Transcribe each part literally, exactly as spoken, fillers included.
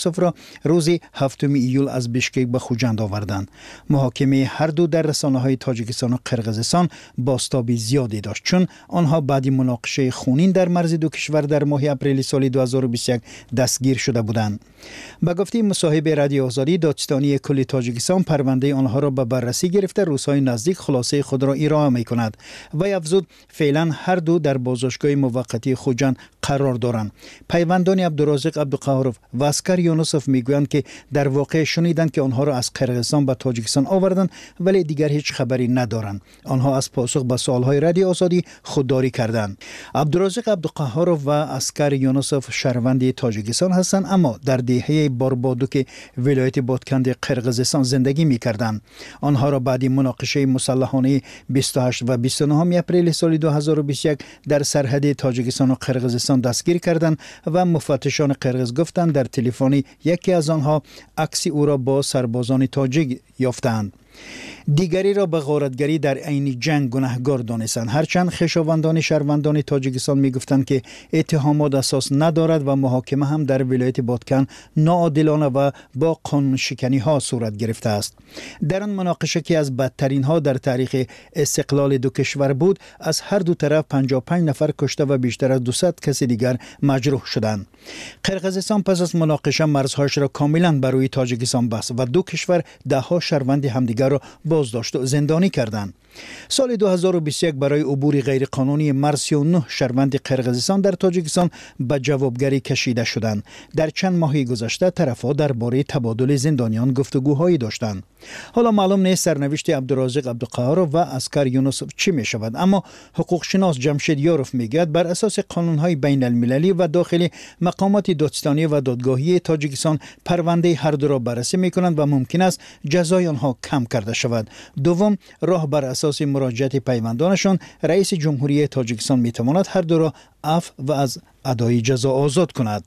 را روز هفتم ایول از بیشکک به خوجند آوردند. محاکمه هر دو در رسانه‌های تاجیکستان و قرقیزستان بازتاب زیادی داشت، چون آنها بعد مناقشه خونین در مرز دو کشور در ماه اپریل سال دو هزار و بیست و یک دستگیر شده بودند. به گفته مصاحب رادیو آزادی، دادستانی کل تاجیکستان پرونده آنها را به بررسی گرفته روزهای نزدیک خلاصه خود را ارائه می‌کند و افزود فعلا هر دو در بازداشتگاه موقتی خوجند قرار دارند. پیوندان عبدالرازق عبدالقهارov و اسکر یونسوف میگویند که در واقع شنیدند که آنها را از قرقیزستان به تاجیکستان آوردند ولی دیگر هیچ خبری ندارند. آنها از پاسخ به سوالهای رادیو آزادی خودداری کردند. عبدالرازق عبدالقهارov و اسکر یونسوف شهروند تاجیکستان هستند، اما در دهه باربادوک ولایت بادکند قرقیزستان زندگی می‌کردند. آنها را بعد مناقشه مسلحانه بیست و هشت و بیست و نه اپریل سال دو هزار و بیست و یک در سرحد تاجیکستان و قرقیزستان دستگیر کردند و مفتشان قرقیز گفتند در تلفن یکی از آنها عکس او را با سربازان تاجیک یافتند. دیگری را به غارتگری در عین جنگ گناهکار دانستند، هرچند خویشاوندان شهروندان تاجیکستان میگفتند که اتهامات اساس ندارد و محاکمه هم در ولایت بادکن ناعادلانه و با قانون شکنی ها صورت گرفته است. در آن مناقشه که از بدترین ها در تاریخ استقلال دو کشور بود، از هر دو طرف پنجاه و پنج نفر کشته و بیشتر از دویست کس دیگر مجروح شدند. قرقیزستان پس از مناقشه مرزهایش را کاملا بر روی تاجیکستان بست و دو کشور ده ها شهروند همدیگر را بازداشت و زندانی کردند. سال دو هزار و بیست و یک برای عبور غیر قانونی مرز سی و نه شهروند قرقیزستان در تاجیکستان به جوابگری کشیده شدند. در چند ماه گذشته طرفها درباره تبادل زندانیان گفتگوهایی داشتند. حالا معلوم نیست سرنوشت عبدالرازق عبدالقهارov و اسکر یونسوف چی می شود، اما حقوق شناس جمشید یاروف میگوید بر اساس قانونهای بین المللی و داخلی مقامات دادستانی و دادگاهی تاجیکستان پرونده هر دو را بررسی می کنند و ممکن است جزای آنها کم کرده شود. دوم، راه بر اساس مراجعت پیوندانشان رئیس جمهوری تاجیکستان می تواند هر دو را عفو و از ادای جزا آزاد کند.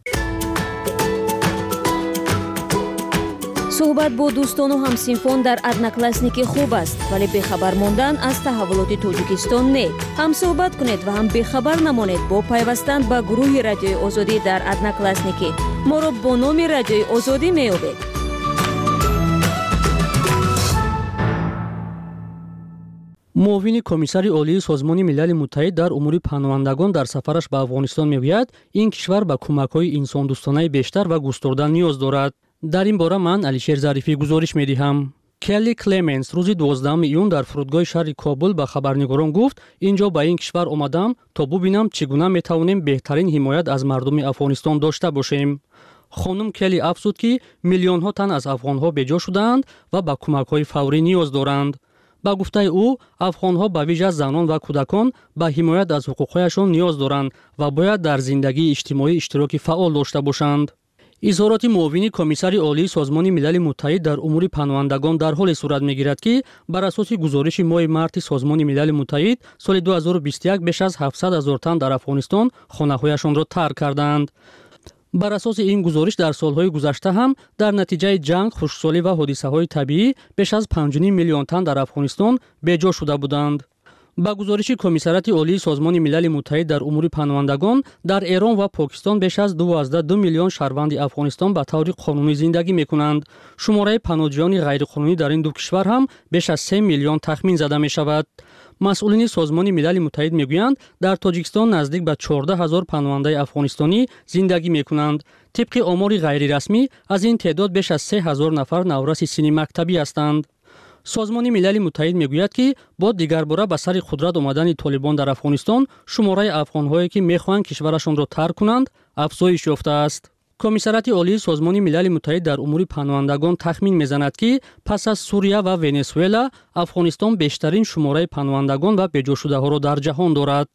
صحبت با دوستان و همسینفان در ادناکلاسنیک خوب است، ولی بخبر ماندن از تحولات تاجیکستان نه. هم صحبت کنید و هم بخبر نمانید با پیوستن به گروه رادیوی آزادی در ادناکلاسنیک. ما را با نام رادیوی آزادی میابید. معاون کمیسر عالی سازمان ملل متحد در امور پناهندگان در سفرش به افغانستان میگوید این کشور به کمک‌های انسان دوستانه بیشتر و گسترده نیاز دارد. در این باره من علیشیر ظریفی گزارش می‌دهم. کلی کلمنس روز دوازدهم ایون در فرودگاه شهر کابل به خبرنگاران گفت اینجا به این کشور آمدم تا ببینم چگونه میتوانیم بهترین حمایت از مردم افغانستان داشته باشیم. خانم کلی افزود که میلیون ها تن از افغان‌ها بجا شدند و به کمک‌های فوری نیاز دارند. با گفته او افغان‌ها به ویژه زنان و کودکان به حمایت از حقوق‌هایشان نیاز دارند و باید در زندگی اجتماعی اشتراک فعال داشته باشند. اظهارات معاون کمیسر عالی سازمان ملل متحد در امور پناهندگان در حال صورت می‌گیرد که بر اساس گزارش ماه مارس سازمان ملل متحد سال دو هزار و بیست و یک بیش از هفتصد هزار تن در افغانستان خانه‌هایشان را ترک کردند. بر اساس این گزارش در سالهای گذشته هم در نتیجه جنگ، خشکسالی و حادثه‌های طبیعی بیش از پنج و نیم میلیون تن در افغانستان بجا شده بودند. با گزارش کمیسریات عالی سازمان ملل متحد در امور پناهندگان در ایران و پاکستان بیش از دوازده و دو میلیون شهروند افغانستان به طور قانونی زندگی می‌کنند. شماره پناهجویان غیرقانونی در این دو کشور هم بیش از سه میلیون تخمین زده می‌شود. مسئولین سازمان ملل متحد میگویند در تاجیکستان نزدیک به چهارده هزار پناهنده افغانستانی زندگی می‌کنند. طبق آمار غیر رسمی از این تعداد بیش از سه هزار نفر نورس سن مکتبی هستند. سازمان ملل متحد میگوید که با دیگر باره به سر قدرت آمدن طالبان در افغانستان شماره افغان‌هایی که می‌خواهند کشورشان را ترک کنند افزایش یافته است. کمیسریات عالی سازمان ملل متحد در امور پناهندگان تخمین می‌زند که پس از سوریه و ونزوئلا افغانستان بیشترین شماره پناهندگان و بجا شده‌ها را در جهان دارد.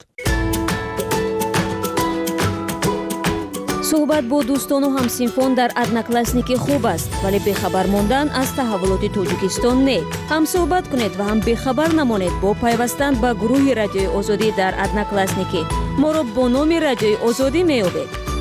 صحبت با دوستان و همسینفان در ادناکلاسنیک خوب است، ولی بخبر ماندن از تحولات تاجیکستان نه. هم صحبت کنید و هم بخبر نمانید با پیوستن به گروه رادیوی آزادی در ادناکلاسنیک. ما را با نام رادیوی آزادی میابید.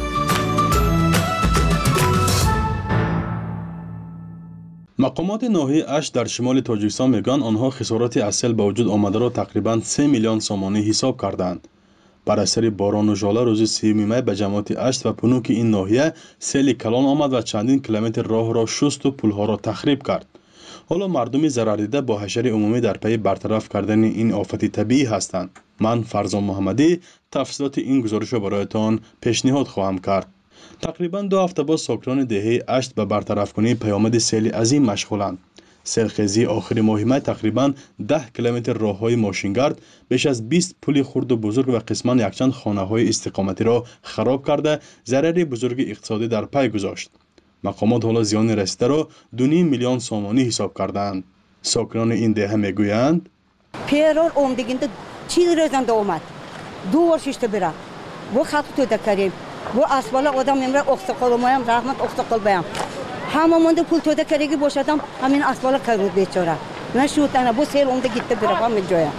مقامات ناحیه اش در شمال تاجیکستان میگن آنها خسارات اصل به وجود آمده را تقریباً سه میلیون سامانی حساب کردند. بر اثر باران و ژاله روز سیوم می به جماعت اشت و پنوک این ناحیه سیل کلان آمد و چندین کیلومتر راه را شست و پلها را تخریب کرد. حالا مردم ضرر دیده با حشر عمومی در پی برطرف کردن این آفت طبیعی هستند. من فرزان محمدی تفصیلات این گزارش را برایتان پیشنهاد خواهم کرد. تقریبا دو هفته بعد ساکنان دهه اشت به برطرف کنی پیامد سیل عظیم مشغولند. سیلخیزی آخر ماه می تقریبا ده کیلومتر راههای ماشینگرد، بیش از بیست پل خرد و بزرگ و قسما یکچند خانه‌های استقامتی را خراب کرده ضرر بزرگ اقتصادی در پی گذاشت. مقامات حالا زیان رسیده را دو نیم میلیون سومانی حساب کردند. ساکنان این دهه میگویند پیران اومدگینده چیز رزنده اومد دو ورششته برا و خط تو دکاریم و اسبالا آدم میمره اقسقال مایم رحمت اقسقال بیام همه مونده پول تو دکارگی باشدم همین اسبالا کرد بیچاره نشود انا بو سیل اومده گیته برا همه جایا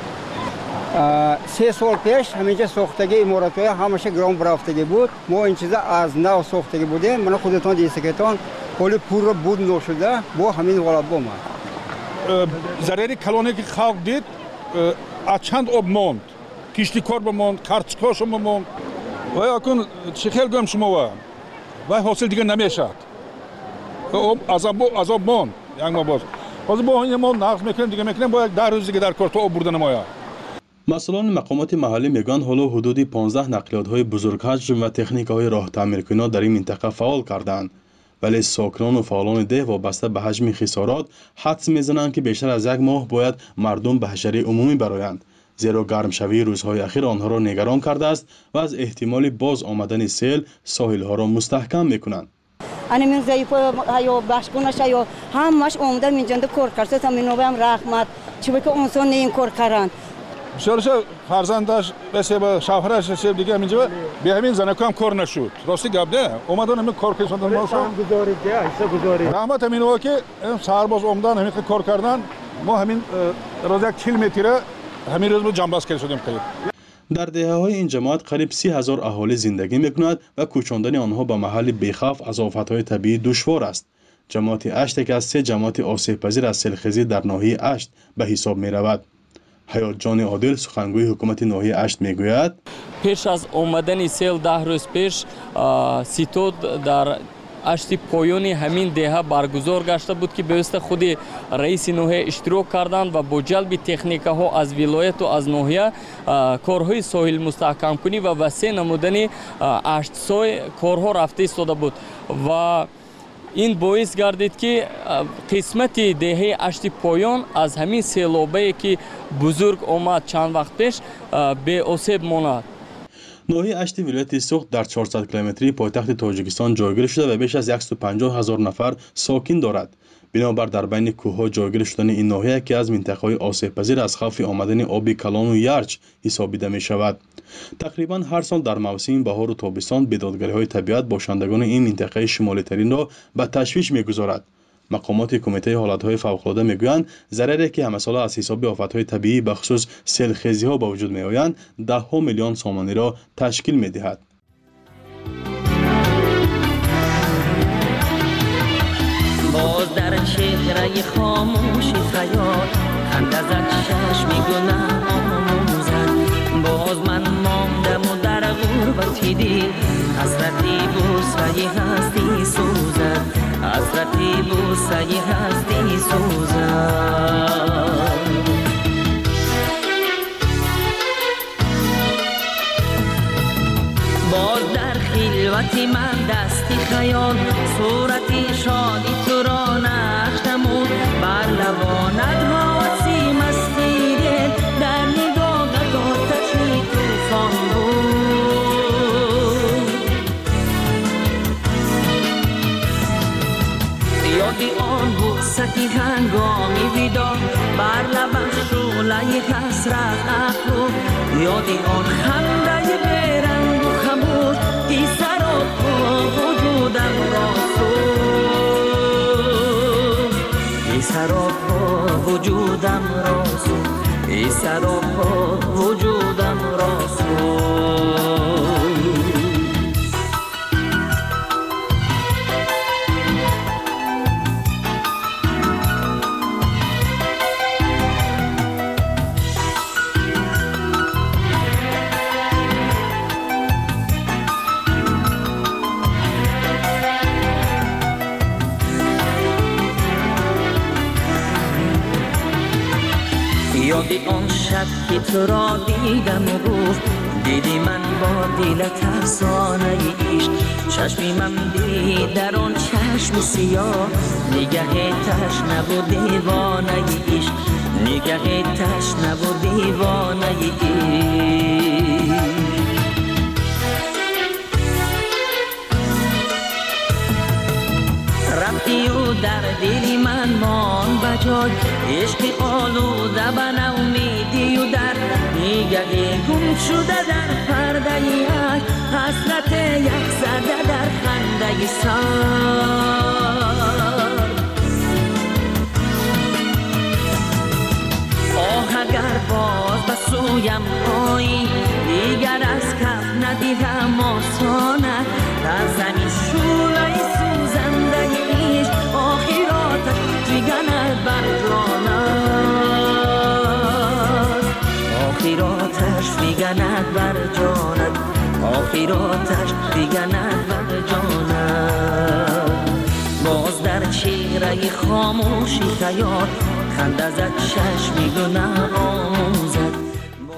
سه سال پیش همینجا ساختگی امارات‌های همیشه گرام برافتگی بود. ما این چیزا از نو ساختگی بودیم. من خودتون دیسکتون پول پول رو بود نشده با همین والا با ما ضرری کلانی که خلق دید از چند آب موند کشتی کار بموند کارچکاش بموند و اکنون چه خیلی گم شما و و حاصل دیگه نمیشد از آب از آب موند یک ما باز باز با این ما نقص میکنیم دیگه میکنیم با یک ده روز دیگه در کار تا آب بردن نماید. مسئولان مقامات محلی میگن حالا حدود پانزده نقلیات‌های بزرگ حجم و تکنیک‌های راه تعمیر کننده در این منطقه فعال کردند، ولی ساکنان و فعالان ده وابسته به حجم خسارات حدس میزنند که بیشتر از یک ماه باید مردم به حشره عمومی برآیند، زیرا گرمشوی روزهای اخیر آنها را نگران کرده است و از احتمال باز آمدن سیل ساحل‌ها را مستحکم میکنند. انا من ضعیف یا بخشگونش یا همش اومدن اینجا کار کرده تا منوبم رحمت چه بک انسان این کار کردن شورش فرزندش بسیار شوهرش بسیار دیگه همینجا به همین زنکام کار نشد. راستی گپ ده اومدن همین کار کردن ما شو گزارش ده حساب گزارش رحمت همین و که سرباز اومدن همین کار کردن ما همین روز یک کیلومتر همین روز جنباز کرد شدیم خیلی. در دهه‌های این جماعت قریب سی هزار اهالی زندگی می‌کنند و کوچاندن آنها به محل بی‌خوف از آفت‌های طبیعی دشوار است. جماعت اشت که از سه جماعت آسیب‌پذیر از سیلخیزی در ناحیه اشت به حساب می‌رود. حیات جان عادل سخنگوی حکومت ناحیه اشت میگوید پیش از آمدن سیل ده روز پیش سیتود در اشت پایانی همین دهه برگزار گشته بود که به واسطه خود رئیس ناحیه اشتراک کردند و با جلب تکنیک‌ها ها از ولایت و از ناحیه کارهای ساحل مستحکم کنی و وسیع نمودن اشت سای کارها رفته ایستاده بود و این باعث گردید که قسمت دهه اشت پایان از همین سیلابی که بزرگ آمد چند وقت پیش به آسیب ماند. ناحیه اشت ولایت سوخت در چهارصد کیلومتری پایتخت تاجیکستان جایگیر شده و بیش از صد و پنجاه هزار نفر ساکن دارد. بنابر در بین کوه‌ها جایگیر شدن این ناحیه که از منطقه‌های آسیب‌پذیر از خوف آمدن آب کلان و یرچ حسابیده می شود. تقریبا هر سال در موسم بهار و تابستان بیدادگری‌های طبیعت باشندگان این منطقه شمالی ترین را به تشویش می‌گذارد. مقامات کمیته حالت‌های فوق‌العاده می‌گویند ضرری که همه ساله از حساب آفت‌های طبیعی به خصوص سیلخیزی‌ها به وجود می‌آیند ده ها میلیون سومانی را تشکیل می‌دهد. باز در چهره خاموشی خیال خنده زد چشمی گناه آموزد باز من ماندم و در غربتی دل حسرتی بوسه هستی سوزد حسرتی بوسه هستی سوزد باز در خلوتی من دستی خیال صورتی شادی تو را نقش نمود بر لبانت حواسی مستی دل در نگاهت آتشی طوفان بود یادی آن بوستی هنگامی ویدا بر لبش شعله حسرت افروخت یادی آن خنده بیرنگ و خموش ای سراپا وجودم را سوخت ای سراپا وجودم را سوخت ای سراپا وجودم را سوخت یاد آن شب که تو را دیدم و گفت دیدی من با دلت افسانه عشق چشمیم دید در آن چشم سیاه نگه تشنه و دیوانه عشق نگه تشنه و دیوانه عشق رفتی و در دلی من مان بجای عشق آلوده به نومیدی و در نگه گم شده در پرده یک حسرت یک زده در خنده سر آه اگر باز به سویم آیی دیگر از کف ندیدم آسانه در زمین شوله سوزنده عشق آخراتش دیگرد بر جانت آخراتش دیگرد بر جانت آخراتش دیگرد بر جانت باز در چهره خاموشی خیال خنده زد چشمی گناه آموزد.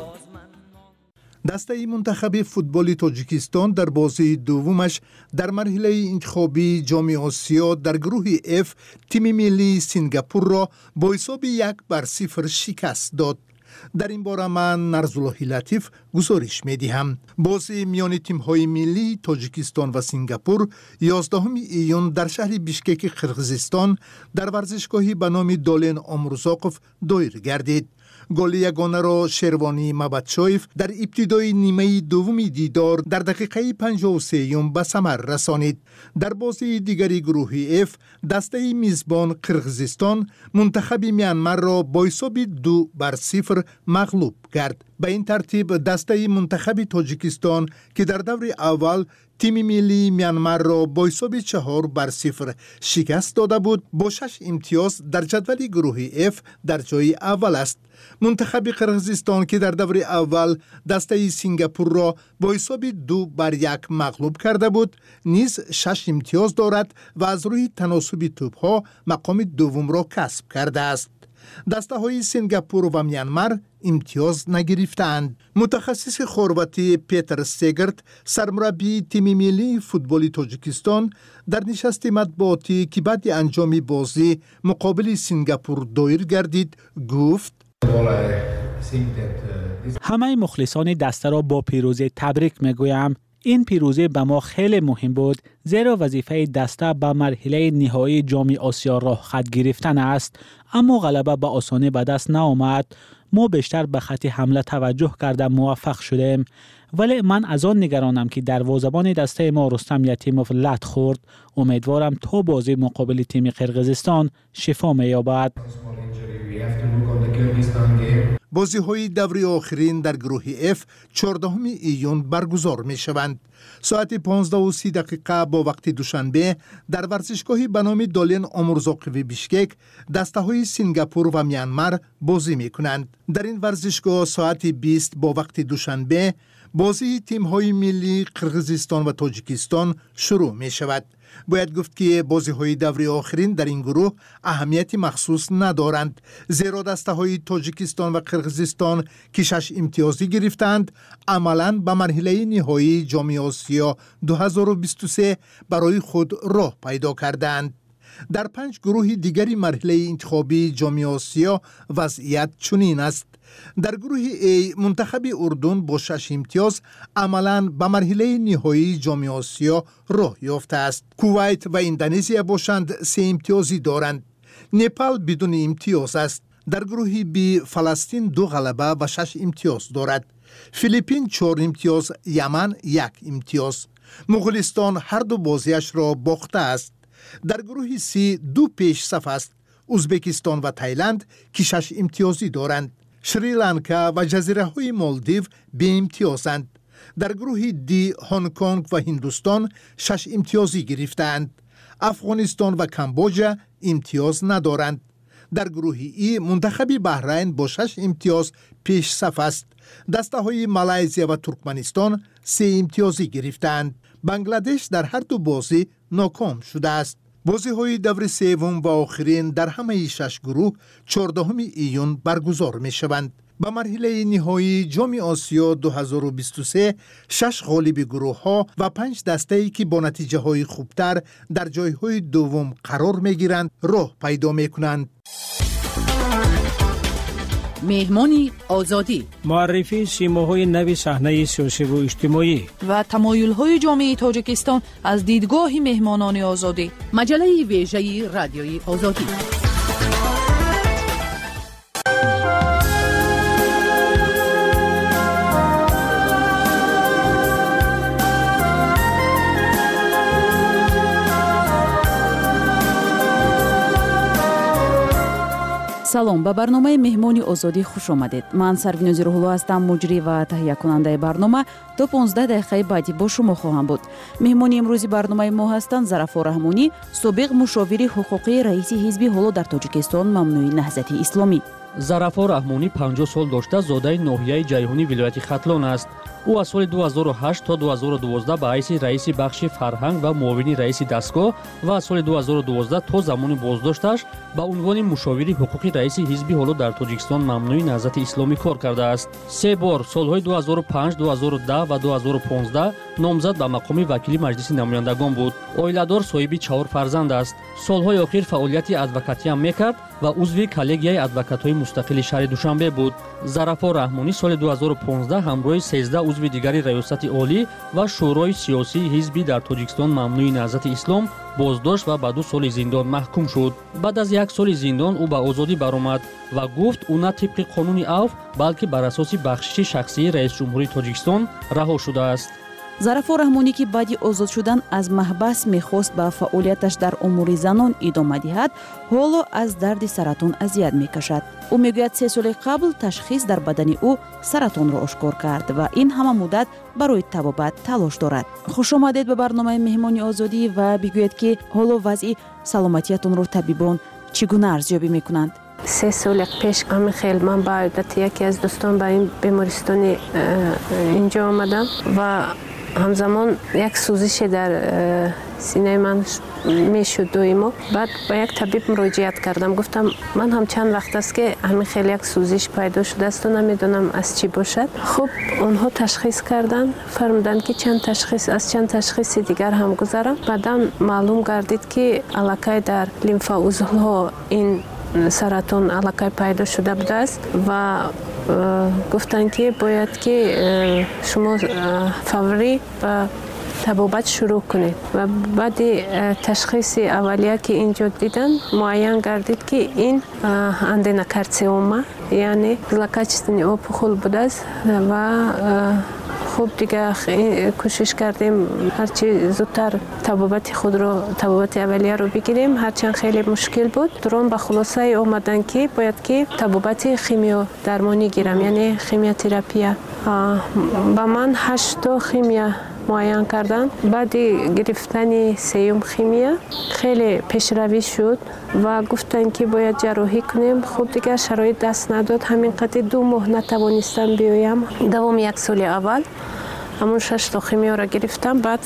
دسته منتخب فوتبال تاجیکستان در بازی دومش در مرحله انتخابی جام آسیا در گروه اف تیم ملی سینگاپور را با حساب یک بر صفر شکست داد. در این باره من نرزالله لطیف گزارش می‌دهم. بازی میان تیم‌های ملی تاجیکستان و سینگاپور یازدهم ایون در شهر بیشکک قرقیزستان در ورزشگاهی به نام دولن امروزاقوف دایر گردید. گل یگانه را شروانی مبدشایف در ابتدای نیمه دومی دیدار در دقیقه پنجاه و سه به ثمر رسانید. در بازی دیگری گروه اف دسته میزبان قرقیزستان منتخب میانمار را با حساب دو بر صفر مغلوب کرد. به این ترتیب دسته منتخب تاجیکستان که در دور اول تیم ملی میانمار را با حساب چهار بر صفر شکست داده بود با شش امتیاز در جدول گروه اف در جای اول است. منتخب قرقیزستان که در دور اول دسته سینگاپور را با حساب دو بر یک مغلوب کرده بود نیز شش امتیاز دارد و از روی تناسب توپ‌ها مقام دوم را کسب کرده است. دسته های سینگاپور و میانمار امتیاز نگرفتند. متخصص خرواتی پیتر سیگرت سرمربی تیم ملی فوتبال تاجیکستان در نشست مطبوعاتی که بعد انجام بازی مقابل سینگاپور دایر گردید گفت همه مخلصان دسته را با پیروزی تبریک میگویم. این پیروزی به ما خیلی مهم بود زیرا وظیفه دسته به مرحله نهایی جام آسیا راه خط گرفتن است، اما غلبه به آسانی به دست نآمد. ما بیشتر به خط حمله توجه کرده موفق شدیم، ولی من از آن نگرانم که دروازه‌بان دسته ما رستم یتیموف لت خورد. امیدوارم تا بازی مقابل تیم قرقیزستان شفا می‌یابد. بازی های دوری آخرین در گروه اف چهاردهم ایون برگزار می شوند. ساعت پانزده و سی دقیقه با وقت دوشنبه در ورزشگاهی به نام دولن امروزاقوف بیشکک دسته های سینگاپور و میانمار بازی می کنند. در این ورزشگاه ساعت بیست با وقت دوشنبه بازی تیم های ملی قرقیزستان و تاجیکستان شروع می شود. باید گفت که بازی های دوری آخرین در این گروه اهمیتی مخصوص ندارند، زیرا دسته های تاجیکستان و قرقیزستان که شش امتیازی گرفتند عملاً به مرحله نهایی جام آسیا دو هزار و بیست و سه برای خود راه پیدا کردند. در پنج گروه دیگری مرحله انتخابی جام آسیا وضعیت چنین است. در گروه ای منتخب اردن با شش امتیاز عملاً به مرحله نهایی جام آسیا راه یافته است. کویت و اندونزیا باشند سه امتیازی دارند. نپال بدون امتیاز است. در گروه بی فلسطین دو غلبه و شش امتیاز دارد. فیلیپین چهار امتیاز، یمن یک امتیاز. مغولستان هر دو بازیش را باخته است. در گروه سی دو پیش صف است. ازبکستان و تایلند که شش امتیازی دارند. شریلانکا و جزیره های مالدیو به امتیازند. در گروه دی هنگ کنگ و هندوستان شش امتیازی گرفتند. افغانستان و کمبوجا امتیاز ندارند. در گروه ای منتخب بحرین با شش امتیاز پیش صف است. دسته های مالایزیا و ترکمنستان سه امتیازی گرفتند. بنگلادش در هر دو بازی ناکام شده است. بازی‌های دور سوم و آخرین در همه شش گروه چهاردهم ایون برگزار می‌شوند. به مرحله نهایی جام آسیا دو هزار و بیست و سه شش غالب گروه‌ها و پنج دسته‌ای که با نتیجه‌های خوبتر در جای‌های دوم قرار می‌گیرند راه پیدا می‌کنند. مهمانی آزادی، معرفی سیماهای نو صحنه سیاسی و اجتماعی و تمایل‌های جامعه تاجیکستان از دیدگاه مهمانان آزادی. مجله ویژه رادیوی آزادی. салом ба барномаи меҳмони озодӣ хуш омадед. ман сарвинози рӯҳулло ҳастам, муҷрӣ ва таҳиякунандаи барнома. то понздаҳ дақиқаи баъдӣ бо шумо хоҳам буд. меҳмони имрӯзи барномаи мо ҳастанд Зарафо Раҳмонӣ, собиқ мушовири ҳуқуқии раиси ҳизби ҳоло дар Тоҷикистон мамнӯи Наҳзати Исломӣ. Зарафо Раҳмонӣ панҷоҳ сол дошта зодаи ноҳияи Ҷайҳунӣ вилояти Хатлон аст. ӯ аз соли ду ҳазору ҳашт то ду ҳазору дувоздаҳ ба ҳайси раиси бахши фарҳанг ва муовини раиси дастгоҳ ва аз соли ду ҳазору дувоздаҳ то замони боздошташ ба унвони мушовири ҳуқуқи раиси ҳизби ҳоло дар Тоҷикистон мамнӯи Наҳзати Исломӣ кор кардааст. се бор солҳои ду ҳазору панҷ, ду ҳазору даҳ ва ду ҳазору понздаҳ номзад ба мақоми вакили Маҷлиси намояндагон буд. Оиладор, соҳиби чаҳор фарзанд аст. Солҳои охир фаъолияти адвокатиам мекард ва узви коллегияи адвокатҳои мустақили шаҳри Душанбе буд. Зарафо Раҳмонӣ соли ду ҳазору понздаҳ ҳамроҳи сездаҳ узви дигари раёсати олӣ ва шӯрои сиёсии ҳизби дар Тоҷикистон мамнӯи Наҳзати Ислом боздошт ва ба ду соли зиндон маҳкум шуд. баъд аз як соли зиндон ӯ ба озодӣ баромад ва гуфт ӯ на тибқи қонуни Авф, балки бар асоси бахшиши шахсии раисҷумҳурии Тоҷикистон раҳо шудааст. Зарафо Раҳмонӣ ки баъди озод шудан аз маҳбас мехост ба фаъолияташ дар умури занон идома диҳад, ҳоло аз дарди саратон азият мекашад. ӯ мегӯяд се соли қабл ташхис дар бадани ӯ саратонро ошкор кард ва ин ҳама муддат барои табобат талош дорад. Хушомадед ба барномаи меҳмони озодӣ ва бигӯед ки ҳоло вазъи саломатиятонро табибон чӣ гуна арзёбӣ мекунанд? се соли пеш амихел ман ба одати яке аз дӯстон ба ин бемористони инҷо омадам ва ҳамзамон як сӯзише дар синаи ман мешуд доимо. Баъд ба як табиб муроҷиат кардам. Гуфтам ман ҳам чанд вақт аст ки ҳамин хел як сӯзиш пайдо шудаасту намедонам аз чӣ бошад. Хуб, онҳо ташхис карданд, фармуданд ки чанд ташхис аз чанд ташхиси дигар ҳам гузарам. баъдан маълум гардид ки аллакай дар лимфаузлҳо ин саратон аллакай пайдо шуда будааст ва гуфтанд ки бояд ки шумо фаврӣ ба табобат шурӯъ кунед. ва баъди ташхиси аввалия ки инҷо дидан муайян гардид ки ин аденокарциома, яъне злокачественный опухол будааст ва хуб дига кӯшиш кардем ҳарчи зудтар табобати худро табобати аввалияро бигирем, ҳарчанд хеле мушкил буд. дурон ба хулосае омадан ки бояд ки табобати химиодармонӣ гирам, яъне химиотерапия. ба ман ҳашто химия муайян кардан. баъди гирифтани сеюм химия хеле пешравӣ шуд ва гуфтанд ки бояд ҷарроҳӣ кунем. хуб дигар шароит даст надод, ҳамин қадри ду моҳ натавонистам биёям. давоми як соли аввал ҳамон шашто химиёро гирифтам, баъд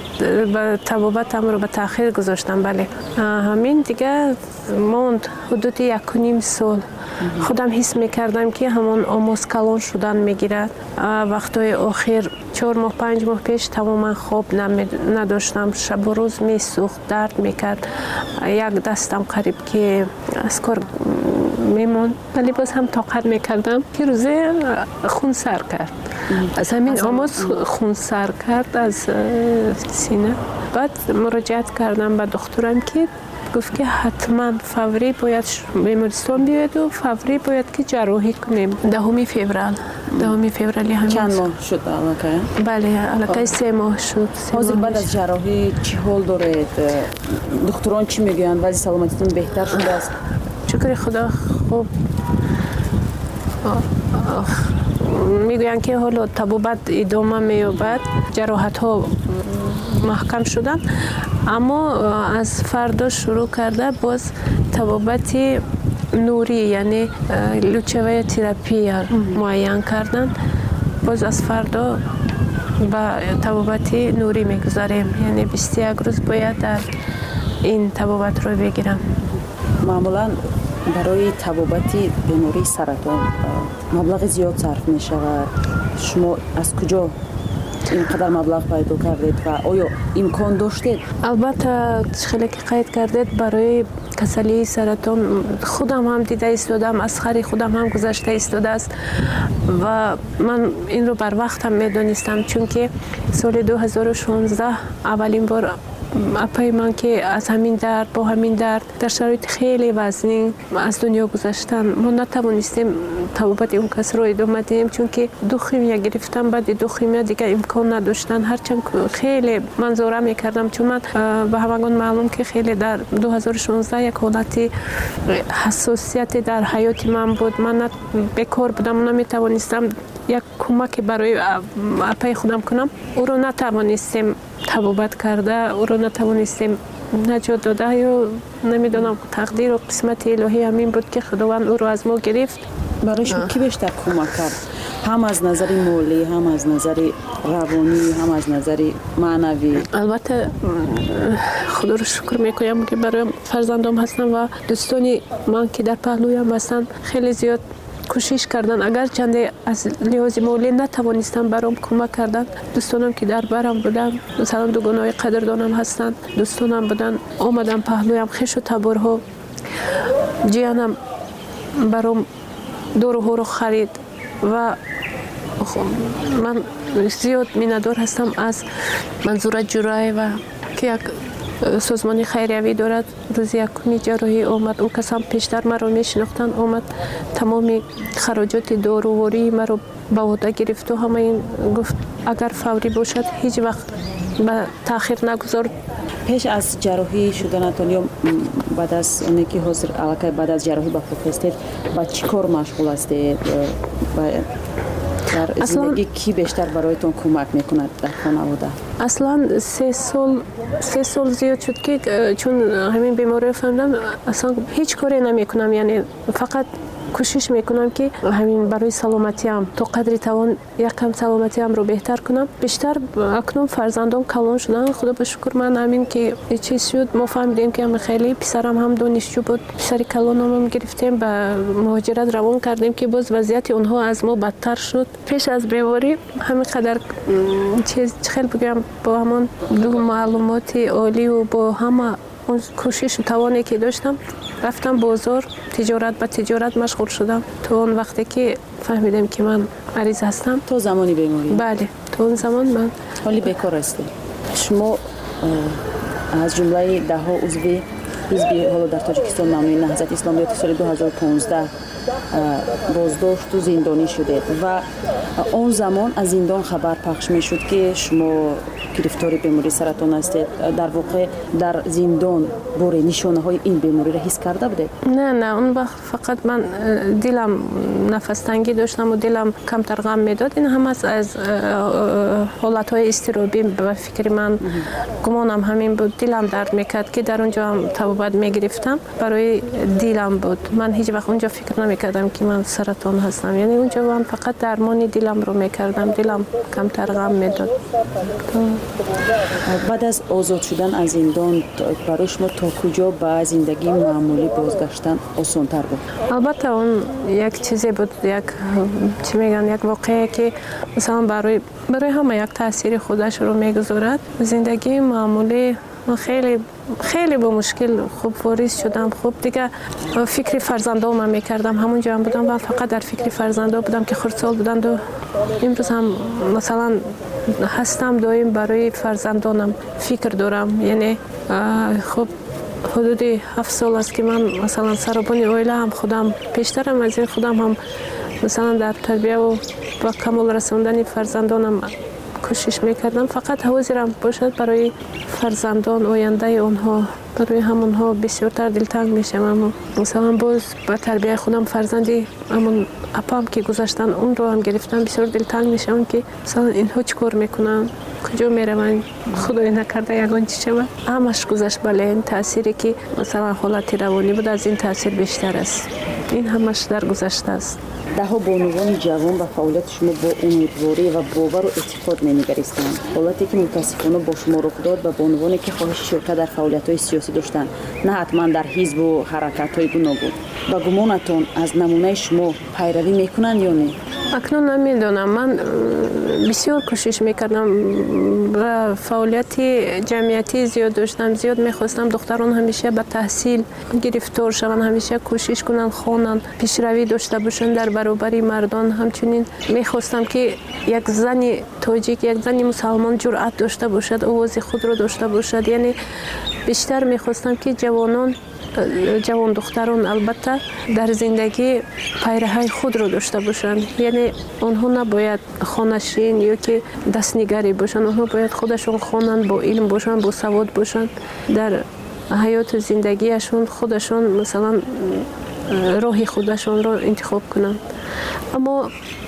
табобатамро ба таъхир гузоштам. бале ҳамин дигар монд ҳудуди якуним сол. худам ҳис мекардам ки ҳамон омоз калон шудан мегирад. вақтҳои охир чор моҳ панҷ моҳ пеш тамоман хоб надоштам, шабу рӯз месӯхт, дард мекард. як дастам қариб ки аз кор мемонд, вале боз ҳам тоқат мекардам. ки рӯзе хунсар кард, аз ҳамин омоз хунсар кард аз сина. баъд муроҷиат кардам ба духтурам ки гуфт ки ҳатман фаврӣ бояд бемористон биёеду фаврӣ бояд ки ҷарроҳӣ кунем. даҳуми феврал даҳуми феврали ҳамин чанд моҳ шуд аллакай? бале аллакай се моҳ шуд. ҳозир баъд аз ҷарроҳӣ чӣ ҳол доред? духтурон чӣ мегӯянд? вазъи саломатитон беҳтар шудааст? шукри худо хуб мегӯянд ки ҳоло табобат идома меёбад, ҷароҳатҳо маҳкам шуданд, аммо аз фардо шурӯъ карда боз табобати нурӣ, яъне лучевая терапия муайян карданд. боз аз фардо ба табобати нурӣ мегузарем, яъне бисту як рӯз бояд дар این طبابت رو بگیرم. معمولا برای طبابت بیماری سرطان مبلغ زیاد صرف می شود. شما از کجا اینقدر مبلغ پیدا کردید و آیا امکان داشتید؟ البته خیلی که قید کردید برای کسلی سرطان خودم هم دیده ایستادم، از خری خودم هم گذشته ایستاده است و من این رو بر وقت هم میدونستم، چون که سال دو هزار و شانزده اولین بار اپای من که از همین درد با همین درد در شرایط خیلی وزنی از دنیا گذشتن، ما نتوانستیم طبابت اون کس رو ادامه دهیم، چون که دو خیمیا گرفتم، بعد دو خیمیا دیگه امکان نداشتن. هرچند خیلی من زوره میکردم، چون من به همگان معلوم که خیلی در دو هزار و شانزده یک حالت حساسیت در حیات من بود. من بیکار بودم، نمیتوانستم یک کمک برای اپای خودم کنم. او رو نتوانستیم طبابت کرده، او رو نتوانستیم نجات داده، یا نمیدونم تقدیر و قسمت الهی همین بود که خداوند او رو از ما گرفت. برای شما کی بیشتر کمک کرد؟ هم از نظر مالی، هم از نظر روانی، هم از نظر معنوی؟ البته خدا رو شکر میکنم که برای فرزندام هستم و دوستانی من که در پهلویم هستن خیلی زیاد کوشش کردن. اگر چنده از لحاظ مالی نتوانستم برام کمک کردن، دوستانم که در برم بودن، مثلا دوگانای قدردانم هستن، دوستانم بودن آمدن پهلویم، خش و تبرها جیانم برام دور و هورو خرید و من زیاد میندار هستم از منظور جرای و که یک سازمان خیریوی دارد. روز یکمی جراحی آمد، او کسان پیشتر مرا میشناختن، آمد تمامی خراجات داروواری مرا به عهده گرفت و همه این گفت اگر فوری باشد هیچ وقت به تاخیر نگذار. پیش از جراحی شدنتان یا بعد از اونی که حاضر علاقه بعد از جراحی با خود هستید با چی کار مشغول هستید؟ در زندگی کی بیشتر برایتون کمک میکند در خانواده؟ اصلا سه سال سه سال زیاد شد که چون همین بیماری فهمیدم اصلا هیچ کاری نمیکنم، یعنی فقط کوشش میکنم که همین برای سلامتیم تا قدری توان یکم سلامتیم رو بهتر کنم. بیشتر اکنون فرزندان کلان شدن، خدا به شکر. من همین که چیز شد ما فهمیدیم که هم خیلی پسرم هم دانشجو بود، پسر کلانم هم گرفتیم به مهاجرت روان کردیم که باز وضعیت اونها از ما بدتر شد. پیش از بیماری همین قدر چیز خیلی بگم با همون دو معلومات عالی و با همه اون کوشش و توانی که داشتم رفتم بازار، تجارت به تجارت مشغول شدم تا اون وقتی که فهمیدم که من مریض هستم. تو زمانی بیماری؟ بله، تو اون زمان من حالی بیکار هستی. شما از جمله ده ها عضو حزب حالا در تاجیکستان نامی نهضت اسلامیات سال دو هزار و پانزده بازداشت و زندانی شدید و اون زمان از زندان خبر پخش می شد که شما گرفتار بیماری سرطان هستید. در واقع در زندان باره نشانه های این بیماری را حس کرده بودید؟ نه نه، اون وقت فقط من دلم نفس تنگی داشتم و دلم کمتر غم میداد. این هم از از حالت های اضطرابی به فکر من گمانم همین بود. دلم درد میکرد که در اونجا هم طبابت میگرفتم، برای دلم بود. من هیچ وقت اونجا فکر نمیکردم که من سرطان هستم، یعنی اونجا من فقط درمانی دلم رو میکردم، دلم کمتر غم میداد. بعد از آزاد شدن از زندان برای شما تا کجا به زندگی معمولی بازگشتن آسان‌تر بود؟ البته اون یک چیزی بود، یک چی میگن، یک واقعه که مثلا برای برای همه یک تاثیر خودش رو میگذارد. زندگی معمولی من خیلی خیلی با مشکل خوب واریز شدم. خوب دیگه فکر فرزندام میکردم، همونجا هم بودم و فقط در فکر فرزندام بودم که خردسال بودند و امروز هم مثلا هستم دایم برای فرزندانم فکر دارم. یعنی خب حدود هفت سال است که من مثلا سربان اویله هم خودم پیشترم از این خودم هم مثلا در تربیه و با کمال رسوندن فرزندانم کوشش میکردم. فقط حاضرم باشد برای فرزندان آینده اونها، برای همونها بسیارتر دلتنگ میشم. مثلا باز با تربیه خودم فرزندی همون اپام که گذاشتن اون رو هم گرفتم، بسیار دلتنگ میشم که مثلا اینها چی کار میکنن، کجا میرون، خدای نکرده یگان چی شود. همش گذشت. بله، این تأثیری که مثلا حالت روانی بود از این تأثیر بیشتر است. این همش در گذشته است. دهها بانوان جوان و فعالیت شما با امیدواری و باور و اعتقاد می‌نگریستند. حالتی که متاسفانه با شما رخ داد و بانوانی که خواهش شرکت در فعالیت‌های سیاسی داشتند، نه حتما در حزب و حرکت‌های گوناگون. با گمانتون از نمونه شما پیروی میکنند یا نه؟ اکنون نمیدونم. من بسیار کوشش میکردم و فعالیت جمعیتی زیاد داشتم، زیاد میخواستم دختران همیشه به تحصیل گرفتار شوند، همیشه کوشش کنند خوانند، پیشروی داشته باشند در برابر مردان. همچنین میخواستم که یک زن تاجیک، یک زن مسلمان جرأت داشته باشد، آواز خود را داشته باشد. یعنی بیشتر میخواستم که جوانان جوان دختران البته در زندگی پیرهای خود را داشته باشند. یعنی آنها نباید خانشین یا که دستنگری باشند، آنها باید خودشون خوانند، با علم باشند، با سواد باشند، در حیات زندگیشون خودشون مثلا راه خودشون را انتخاب کنند. اما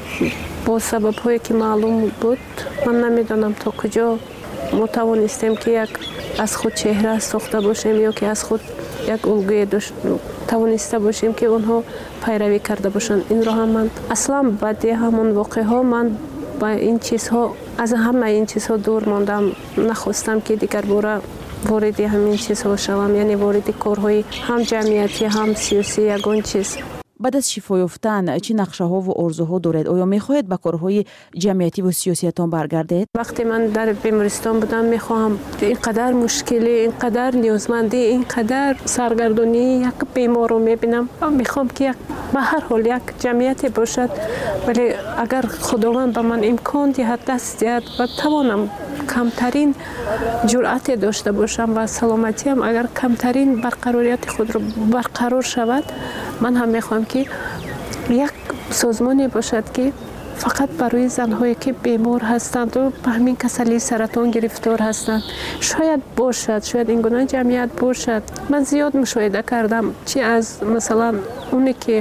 با سبب هایی که معلوم بود، من نمیدانم تا کجا ما توانستیم که یک از خود چهره ساخته باشیم یا که از خود یک الگوی توانسته باشیم که اونها پیروی کرده باشند. این را هم من اصلا بعد همون واقعه ها من با این چیزها از همه این چیزها دور ماندم. نخواستم که دیگر باره وارد همین چیزها شوم، یعنی وارد کارهای هم جمعیتی هم سیاسی یگان چیز. بعد از شفا یافتن چه نقشه‌ها و آرزوها دارید؟ آیا می‌خواهید به کارهای جمعیتی و سیاسیتان برگردید؟ وقتی من در بیمارستان بودم می‌خواهم اینقدر مشکلی، اینقدر نیازمندی، اینقدر سرگردانی یک بیمار رو می‌بینم، می‌خوام که به هر حال یک جمعیتی باشد، ولی اگر خداوند به من امکان دهد، دست دهد و توانم کمترین جرأت داشته باشم و سلامتیم اگر کمترین برقراریت خود رو برقرار شود، من هم میخوام که یک سازمانی باشد که فقط برای زنهایی که بیمار هستند و به همین کسلی سرطان گرفتار هستند شاید باشد، شاید این گونه جمعیت باشد. من زیاد مشاهده کردم چی از مثلا اونی که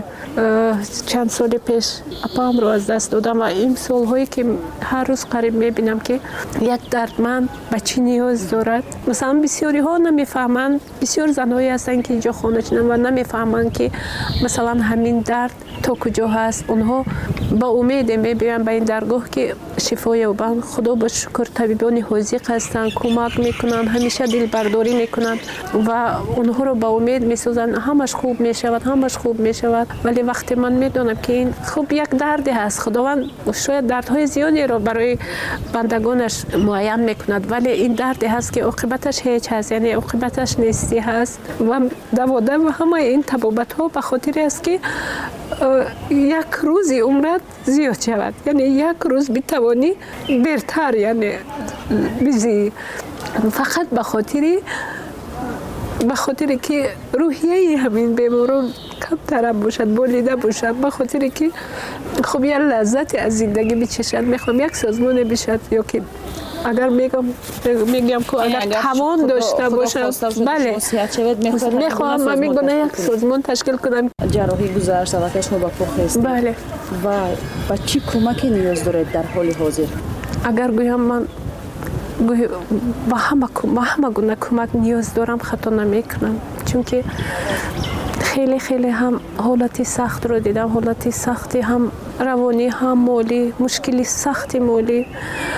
چند سال پیش اپام رو از دست دادم و این سالهایی که هر روز قریب میبینم که یک دردمند به چی نیاز دارد. مثلا بسیاری ها نمیفهمند، بسیار زنهایی هستند که اینجا خانه چنن و نمیفهمند که مثلا همین درد تا کجا هست. اونها با امید میبینن به این درگاه که شفای یابند. خدا با شکر طبیبان حاذق هستند، کمک میکنند، همیشه دل برداری میکنند و اونها رو با امید میسازند همش خوب میشود، همش خوب میشود. ولی وقتی من میدونم که این خوب یک دردی هست، خداوند شاید دردهای زیادی رو برای بندگانش معین میکند، ولی این دردی هست که عاقبتش هیچ هست، یعنی عاقبتش نیستی هست و دوادم و همه این تبابت ها به خاطر است که یک روزی عمرت زیاد شود، یعنی یک روز بتوانی بهتر یعنی بزی، فقط به خاطر به خاطر که روحیه همین بیماران کمتر باشد، بولیده باشد، به خاطر که خب یه لذت از زندگی بچشد. میخوام یک سازمان بشد یا که اگر میگم میگم که اگر توان داشته باشم، بله میخوام من میگم یک سازمان تشکیل کنم. جراحی گذشت و شما با پخ هستید، بله، و با چی کمکی نیاز دارید در حال حاضر؟ اگر گویم من با همه با همه گونه کمک نیاز دارم خطا نمیکنم، چون که خیلی خیلی هم حالتی سخت رو دیدم، حالتی سختی هم روانی هم مالی، مشکلی سختی مالی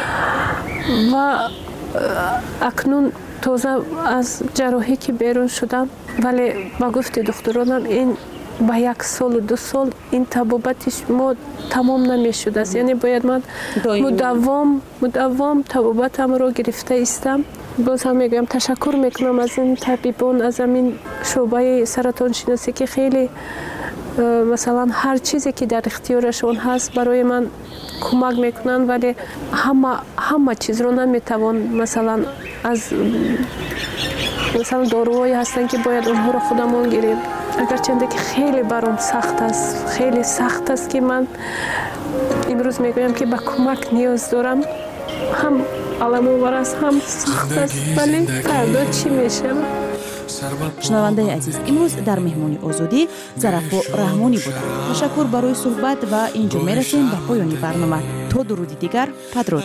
و اکنون تازه از جراحی که بیرون شدم، ولی با گفت دکترانم این با یک سال و دو سال این طبابتش ما تمام نمی شده است، یعنی باید من مداوم مداوم طبابتم رو گرفته استم. باز هم میگم تشکر میکنم از این طبیبان، از این شعبه سرطان شناسی که خیلی مثلا هر چیزی که در اختیارشون هست برای من کمک میکنن، ولی همه همه چیز رو نمیتوان مثلا از مثلا داروهایی هستن که باید اونها رو خودمون گیریم. اگرچه که خیلی برام سخت است، خیلی سخت است که من امروز میگویم که به کمک نیاز دارم، هم علم آور است هم سخت است، ولی فردا چی میشه؟ شنونده عزیز، امروز در مهمانی آزادی ظرفا رحمانی بودند. تشکر برای صحبت و اینجا میرسیم به پایان برنامه. تا درودی دیگر، بدرود.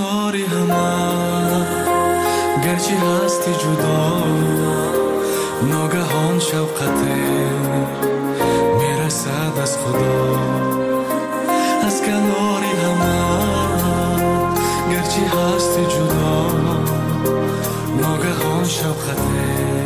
گرچه هستی جدا ناگهان شوقت میرسد از خدا. کناری همه گرچه هستی جدا ناگهان شب خطه